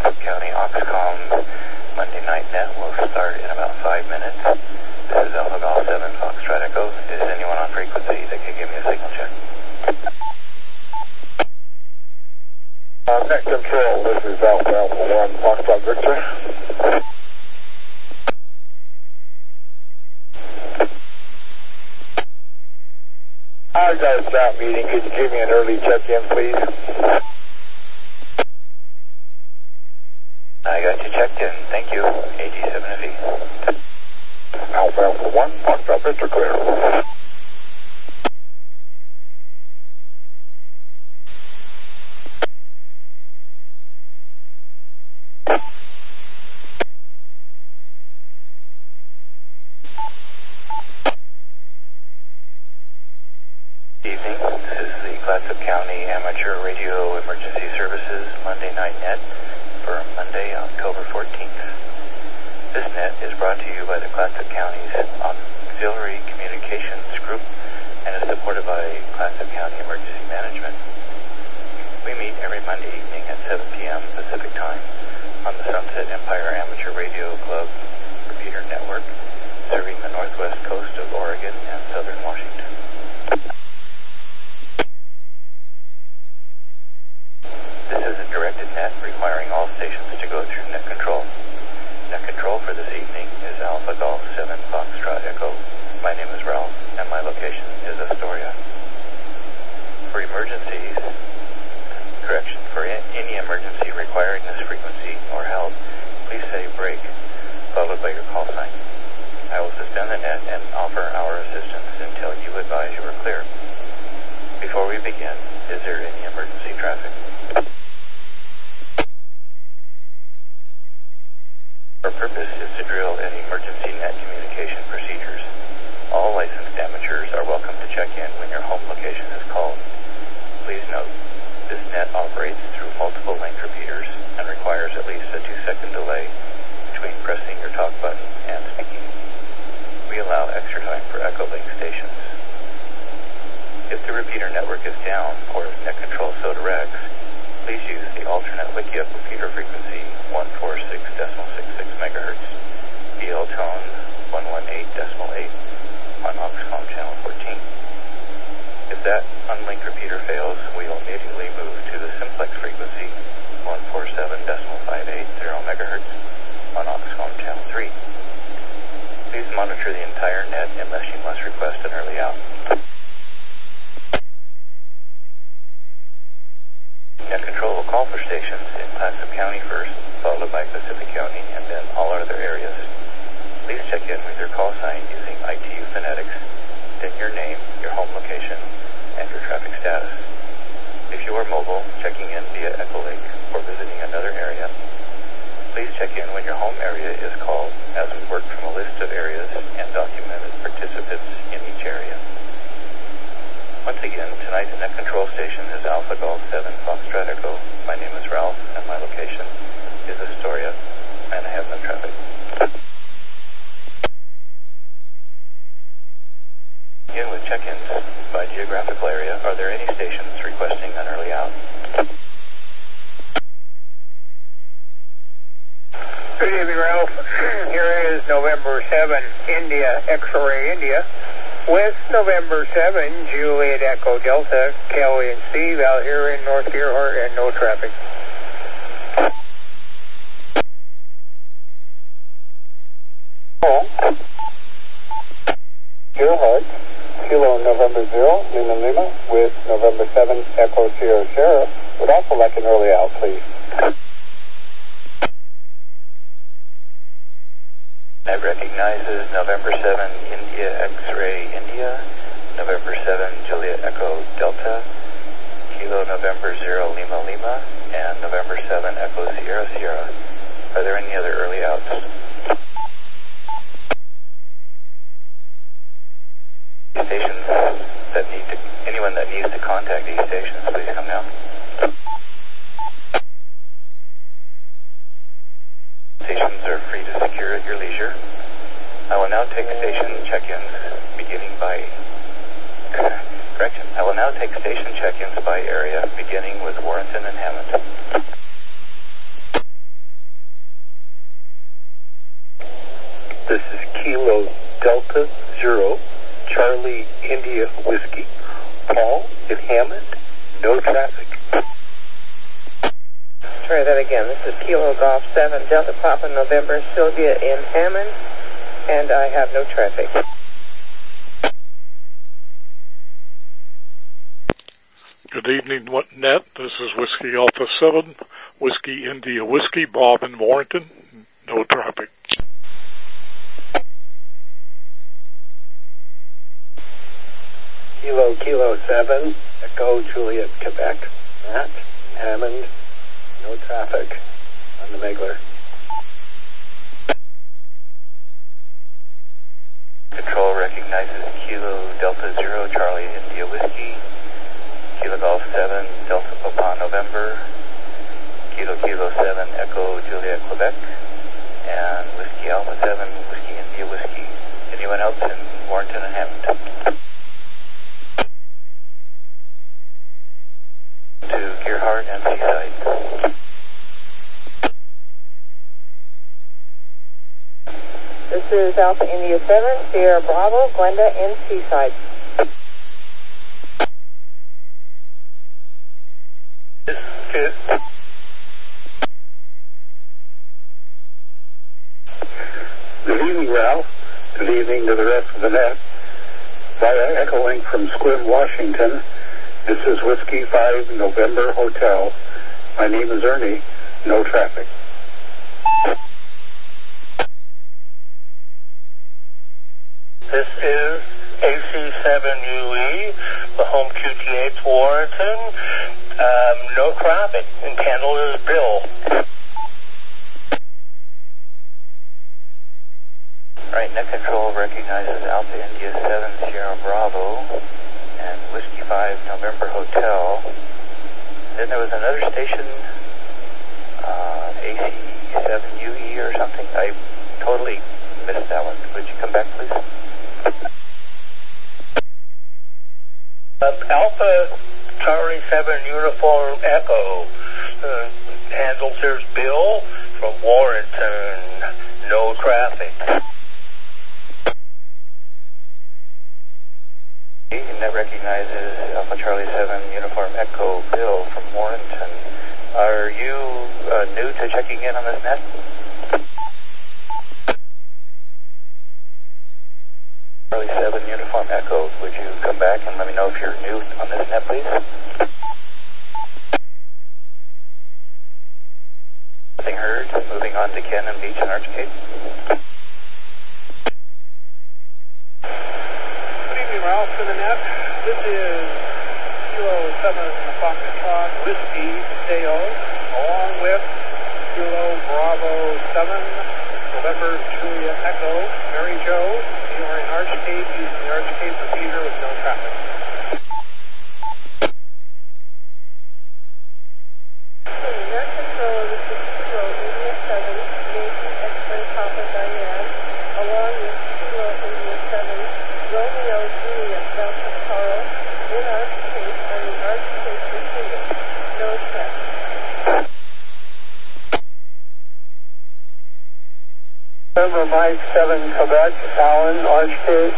County Oxcom Monday Night Net will start in about 5 minutes. This is Alpha Golf 7 Foxtrot Echo. Is anyone on frequency that can give me a signal check? Net Control, this is Alpha 1 Foxtrot Victor. I've got a staff meeting. Could you give me an early check-in, please? I got you checked in. Thank you. AG7FE. Alpha 1 Foxtrot Victor, clear. Evening. This is the Clatsop County Amateur Radio Emergency Services Monday Night Net for Monday, October 14th. This net is brought to you by the Clatsop County's Auxiliary Communications Group and is supported by Clatsop County Emergency Management. We meet every Monday evening at 7 p.m. Pacific Time on the Sunset Empire Amateur Radio Club repeater network, serving the northwest coast of Oregon and southern Washington. This is a directed net requiring all stations to go through net control. Net control for this evening is Alpha Golf 7 Foxtrot Echo. My name is Ralph, and my location is Astoria. For any emergency requiring this frequency or help, please say break, followed by your call sign. I will suspend the net and offer our assistance until you advise you are clear. Before we begin, is there any emergency traffic? Our purpose is to drill any emergency net communication procedures. All licensed amateurs are welcome to check in when your home location is called. Please note, this net operates through multiple link repeaters and requires at least a 2-second delay between pressing your talk button and speaking. We allow extra time for echo link stations. If the repeater network is down or if net control so directs, please use the alternate WICIUP repeater frequency 146.66 MHz, BL tone 118.8 on Oxcom channel 14. If that unlinked repeater fails, we will immediately move to the simplex frequency 147.580 MHz on Oxcom channel 3. Please monitor the entire net unless you must request an early out. Net control will call for stations in Clatsop County first, followed by Pacific County, and then all other areas. Please check in with your call sign using ITU phonetics, then your name, your home location, and your traffic status. If you are mobile, checking in via Echolink, or visiting another area, please check in when your home area is called, as we work from a list of areas and documented participants in each area. Once again, tonight's net control station is Alpha Golf 7 Foxtrot Echo. My name is Ralph, and my location is Astoria, and I have no traffic. Begin with check-ins by geographical area. Are there any stations requesting an early out? Good evening, Ralph. Here is November 7, India, X-Ray India, with November 7, Juliet Echo Delta, Kelly and Steve out here in North Gerhardt and no traffic. Gerhardt, Kilo November 0, Lima Lima, with November 7, Echo Sierra Sierra. Would also like an early out, please. That recognizes November 7, India X-Ray India, November 7, Juliet Echo Delta, Kilo November 0, Lima Lima, and November 7, Echo Sierra Sierra. Are there any other early outs? Stations that anyone that needs to contact these stations, please come now. Stations are free to secure at your leisure. I will now take station check-ins I will now take station check-ins by area, beginning with Warrenton and Hammond. Whiskey. Paul in Hammond, no traffic. Try that again. This is Kilo Golf 7, Delta Papa November, Sylvia in Hammond, and I have no traffic. Good evening, Net. This is Whiskey Alpha 7, Whiskey India Whiskey, Bob in Warrenton, no traffic. Kilo 7, Echo Juliet, Quebec. Matt, Hammond, no traffic on the Megler. Control recognizes Kilo Delta 0, Charlie India Whiskey, Kilo Golf 7, Delta Papa November, Kilo 7, Echo Juliet, Quebec, and Whiskey Alpha 7, Whiskey India Whiskey. Anyone else in Warrenton and Hammond? To Gerhardt and Seaside. This is Alpha India 7, Sierra Bravo, Glenda in Seaside. Good evening, Ralph. Good evening to the rest of the net. Via Echolink from Squim, Washington. This is Whiskey 5 November Hotel. My name is Ernie. No traffic. This is AC7UE, the home QTH Warrenton. No traffic. Entitled is Bill. Right, Net Control recognizes Alpha India 7, Sierra Bravo, and Whiskey 5 November Hotel. Then there was another station, AC7UE or something. I totally missed that one. Would you come back, please? Alpha Charlie 7 Uniform Echo. Handles here's Bill from Warrenton. No traffic. And that recognizes Alpha Charlie 7 Uniform Echo Bill from Warrenton. Are you new to checking in on this net? Charlie 7 Uniform Echo, would you come back and let me know if you're new on this net, please? Nothing heard. Moving on to Cannon Beach and Archgate. Ralph to the net. This is Kilo 7 Foxtrot Whiskey Deo, along with Kilo Bravo 7 November Juliet Echo, Mary Jo. You are in Archgate using the Archgate repeater with no traffic. Net Control, this is Kilo India 7, Yankee X-Ray Papa Diane, along with Kilo India 7, Romeo Juliet Delta Carl, in Archgate on the Archgate repeater. No traffic. November Mike 7 Quebec, Allen, Archgate.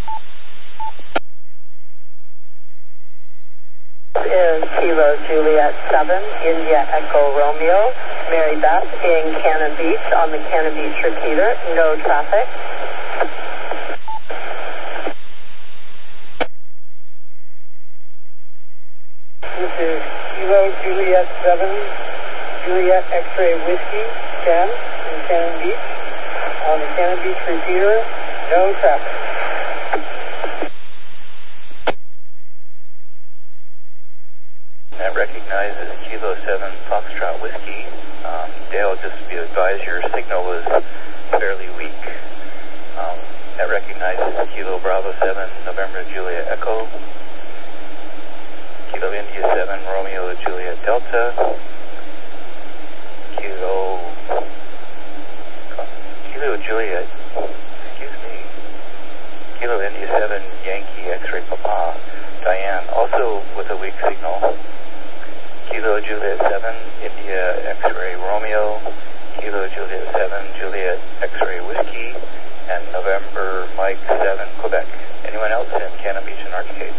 This is Kilo Juliet 7, India Echo Romeo, Mary Beth in Cannon Beach on the Cannon Beach repeater. No traffic. This is Kilo Juliet 7, Juliet X-Ray Whiskey 10 in Cannon Beach. On the Cannon Beach repeater, no traffic. That recognizes Kilo 7 Foxtrot Whiskey. Dale, just to be advised, your signal was fairly weak. That recognizes Kilo Bravo 7 November Juliet Echo. Kilo India 7 Romeo Juliet Delta. Kilo Juliet, excuse me. Kilo India 7 Yankee X-Ray Papa. Diane, also with a weak signal. Kilo Juliet 7 India X-Ray Romeo. Kilo Juliet 7 Juliet X-Ray Whiskey. And November Mike 7 Quebec. Anyone else in Cannon Beach and Archgate?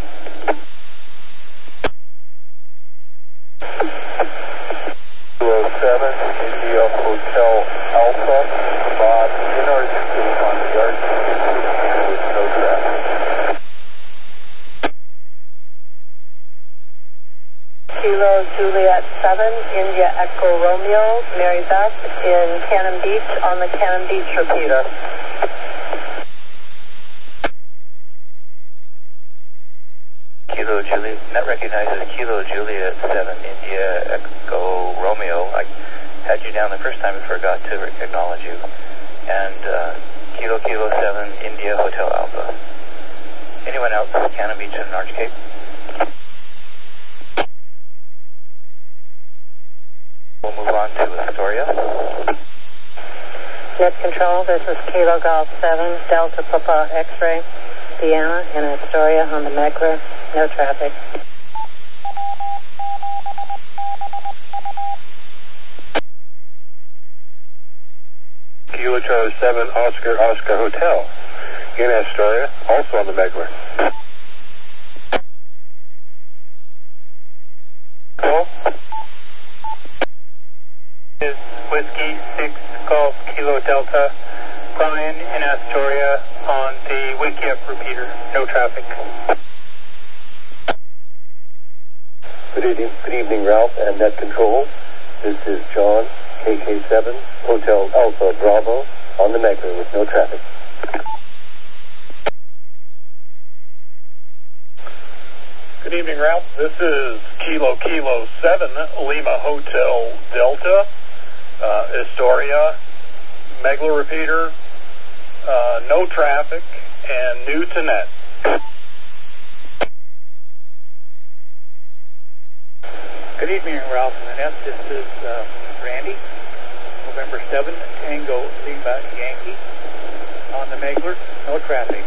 7, India Hotel Alpha, Bob NRC on the RC with no traffic. Kilo Juliet 7, India Echo Romeo, Mary Beth in Cannon Beach on the Cannon Beach repeater. Kilo Juliet, net recognizes Kilo Juliet 7, India Echo Romeo. I had you down the first time and forgot to acknowledge you. And Kilo 7, India Hotel Alpha. Anyone else? Cannon Beach and Orange Cape? We'll move on to Astoria. Net Control, this is Kilo Golf 7, Delta Papa X-Ray, Vienna in Astoria on the Megler. No traffic. Kilo Charlie 7, Oscar Hotel in Astoria, also on the Megler. Hello? Is Whiskey 6 Golf Kilo Delta, Brian in Astoria on the Wiki Up repeater. No traffic. Good evening, Ralph and Net Control. This is John, KK7, Hotel Alpha Bravo, on the Megler with no traffic. Good evening, Ralph. This is Kilo 7, Lima Hotel Delta, Astoria, Megler repeater, no traffic, and new to net. Good evening, Ralph and Annette. This is Randy, November 7, Tango Lima Yankee on the Megler, no traffic.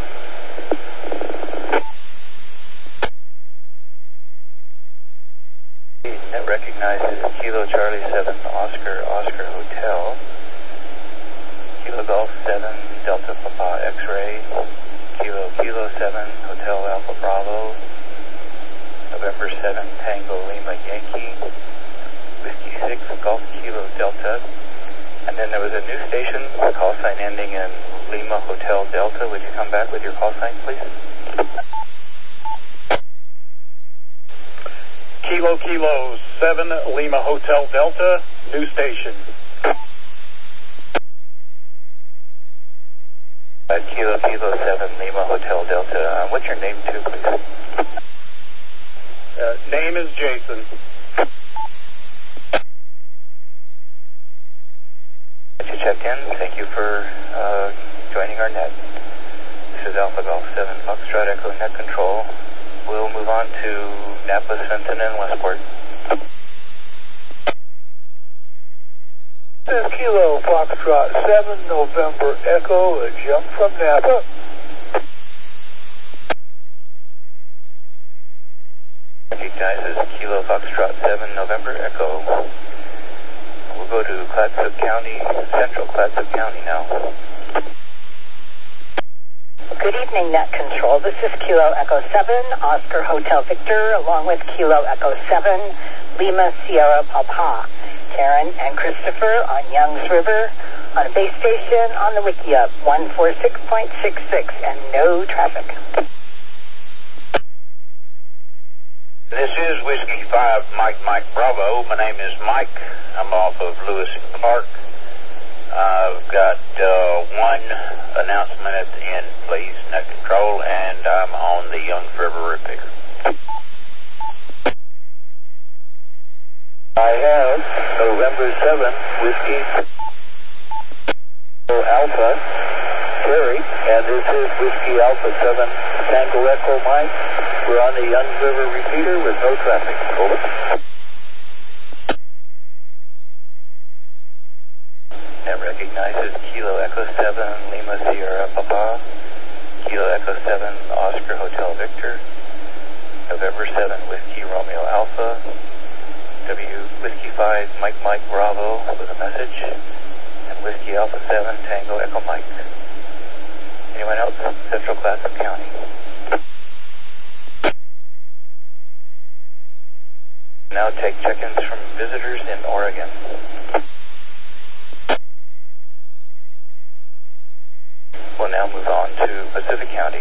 Net recognizes Kilo Charlie 7, Oscar Hotel. Kilo Golf 7, Delta Papa X-Ray. Kilo 7, Hotel Alpha Bravo. November 7, Tango Lima Yankee, Whiskey 6, Golf Kilo Delta, and then there was a new station, call sign ending in Lima Hotel Delta. Would you come back with your call sign, please? Kilo 7, Lima Hotel Delta, new station. Kilo 7, Lima Hotel Delta. What's your name too, please? Name is Jason. You checked in. Thank you for joining our net. This is Alpha Golf 7, Foxtrot Echo Net Control. We'll move on to Napa, Fenton, and Westport. This is Kilo Foxtrot 7, November Echo, a jump from Napa. Recognizes Kilo Foxtrot 7, November Echo. We'll go to Clatsop County, Central Clatsop County now. Good evening, Net Control. This is Kilo Echo 7, Oscar Hotel Victor, along with Kilo Echo 7, Lima Sierra Papa. Karen and Christopher on Youngs River, on a base station on the Wikiup, 146.66, and no traffic. This is Whiskey 5, Mike Bravo. My name is Mike. I'm off of Lewis and Clark. I've got one announcement at the end, please, Net Control, and I'm on the Youngs River repeater. I have November 7, Whiskey Alpha, Terry, and this is Whiskey Alpha 7, Tango Echo Mike. We're on the Youngs River repeater with no traffic. Over. That recognizes Kilo Echo 7, Lima Sierra Papa. Kilo Echo 7, Oscar Hotel Victor. November 7, Whiskey Romeo Alpha. Whiskey 5, Mike Bravo with a message. And Whiskey Alpha 7, Tango Echo Mike. Anyone else? Central Clatsop County. Now take check-ins from visitors in Oregon. move on to Pacific County.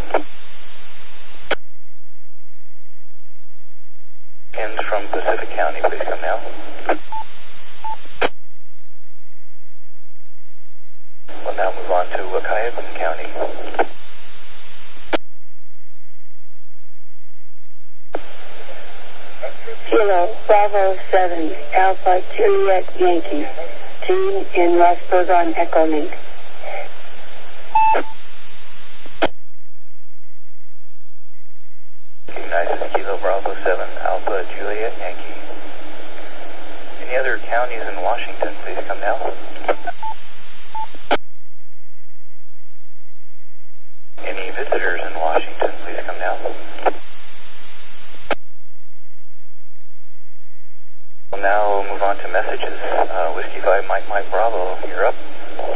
Ends from Pacific County, please come now. We'll now move on to Wahkiakum County. Kilo Bravo 7 Alpha Juliet Yankee. Team in Rossburg on Echolink. United Kilo Bravo 7 Alpha Juliet Yankee. Any other counties in Washington, please come now. Any visitors in Washington, please come now. We'll now move on to messages. Whiskey 5 Mike Bravo, you're up.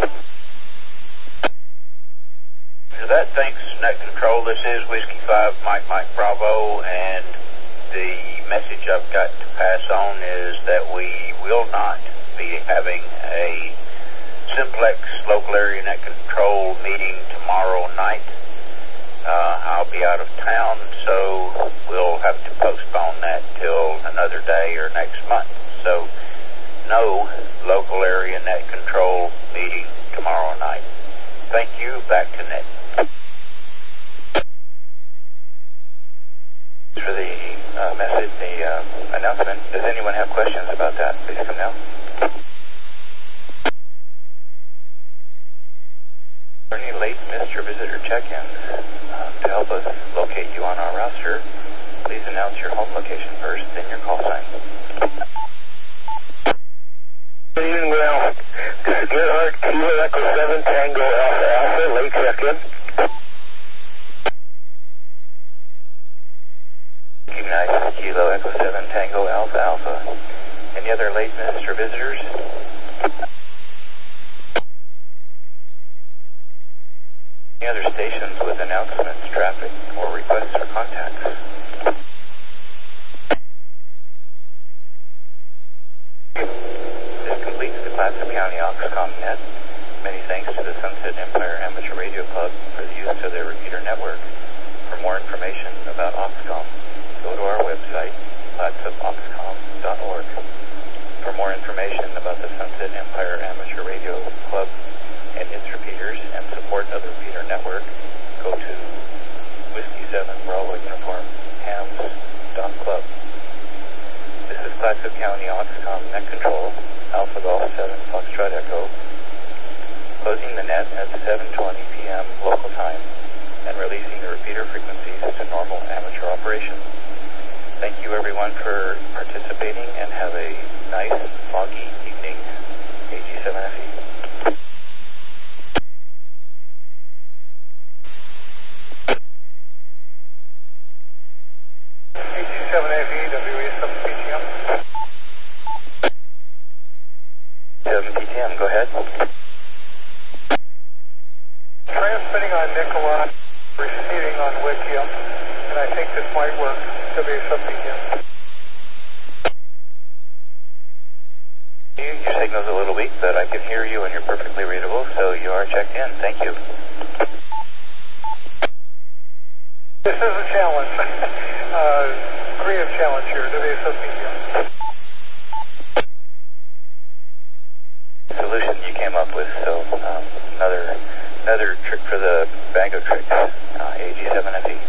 For that, thanks, Net Control. This is Whiskey 5 Mike Bravo, and the message I've got to pass on is that we will not be having a Simplex Local Area Net Control meeting tomorrow night. I'll be out of town, so we'll have to postpone that till another day or next month. So, no Local Area Net Control meeting tomorrow night. Thank you. Back to Net. For the message, the announcement. Does anyone have questions about that? Please come now. For any late missed or visitor check-ins, to help us locate you on our roster, please announce your home location first, then your call sign. Good evening, Ralph. This is Gerhard, Kilo Echo 7 Tango Alpha, late check-in. Recognize Kilo Echo 7 Tango Alpha. Any other late missed or visitors? Any other stations with announcements, traffic, or requests for contacts? This completes the Clatsop County Oxcom net. Many thanks to the Sunset Empire Amateur Radio Club for the use of their repeater network. For more information about Oxcom, go to our website, clatsopoxcom.org. For more information about the Sunset Empire Amateur Radio Club and its repeaters and support of the repeater network, go to Whiskey 7 Bravo Uniform hams.club. This is Clatsop County Oxcom Net Control, Alpha Golf 7 Foxtrot Echo, closing the net at 7:20 p.m. local time and releasing the repeater frequencies to normal amateur operation. Thank you everyone for participating and have a nice foggy evening. AG7FE. AG7FE, WA7PTM. 7 PTM, go ahead. Transmitting on Nicolot, receiving on Wickium, and I think this might work. WA7PTM. Your signal's a little weak, but I can hear you and you're perfectly readable, so you are checked in. Thank you. This is a challenge. Creative challenge here. WA7PTM. Solution you came up with, so another trick for the bag of tricks. AG7FE.